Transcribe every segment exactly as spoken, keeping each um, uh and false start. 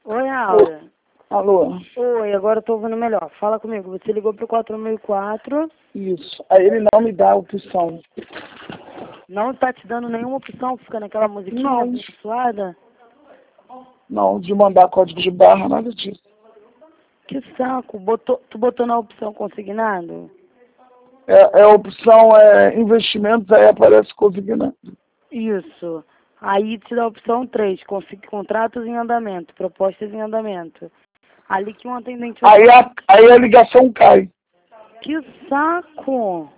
Oi, Aura. Alô? Oi, agora eu tô ouvindo melhor. Fala comigo. Você ligou pro quatro mil e quatro. Isso. Aí ele não me dá a opção. Não tá te dando nenhuma opção, fica naquela musiquinha Não. abençoada? Não, de mandar código de barra, nada disso. Que saco. Botou, tu botou na opção consignado? É, é a opção é investimentos, aí aparece consignado. Isso. Aí te dá a opção três, contratos em andamento, propostas em andamento. Ali que um atendente vai... Aí a, aí a ligação cai. Que saco!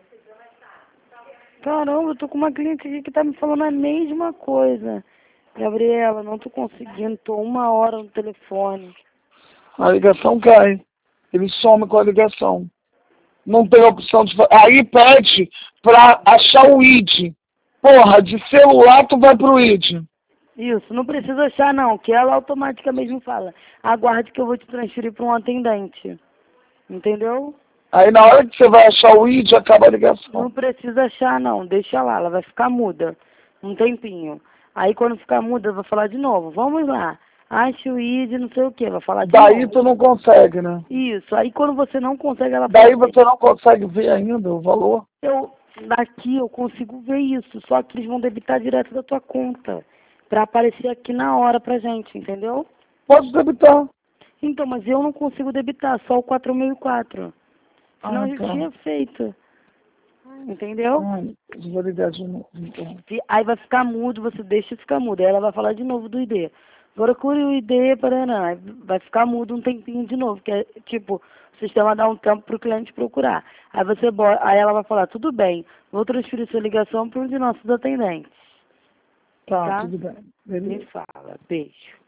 Caramba, eu tô com uma cliente aqui que tá me falando a mesma coisa. Gabriela, não tô conseguindo, tô uma hora no telefone. A ligação cai. Ele some com a ligação. Não tem opção de... Aí pede pra achar o I D. Porra, de celular tu vai pro I D. Isso, não precisa achar não, que ela automaticamente mesmo fala. Aguarde que eu vou te transferir para um atendente. Entendeu? Aí na hora que você vai achar o I D, acaba a ligação. Não precisa achar não, deixa lá, ela vai ficar muda um tempinho. Aí quando ficar muda, eu vou falar de novo. Vamos lá, ache o I D, não sei o que, vai falar de Daí novo. tu não consegue, né? Isso, aí quando você não consegue, ela Daí fala, você não consegue ver ainda o valor. eu, daqui eu consigo ver isso, só que eles vão debitar direto da tua conta, para aparecer aqui na hora pra gente, entendeu? Pode debitar. Então, mas eu não consigo debitar, só o quatro mil e quatro. Senão Ah, eu já tá. tinha feito. Entendeu? Ai, vou ligar de novo, então. Se- Aí vai ficar mudo, você deixa ficar mudo. Aí ela vai falar de novo do I D. Procure o I D, Paraná. Aí vai ficar mudo um tempinho de novo. Que é tipo, o sistema dá um tempo para o cliente procurar. Aí você bo- aí ela vai falar, tudo bem, vou transferir sua ligação para um de nossos atendentes. Tá, Tá? tudo bem. Me Beleza. fala. Beijo.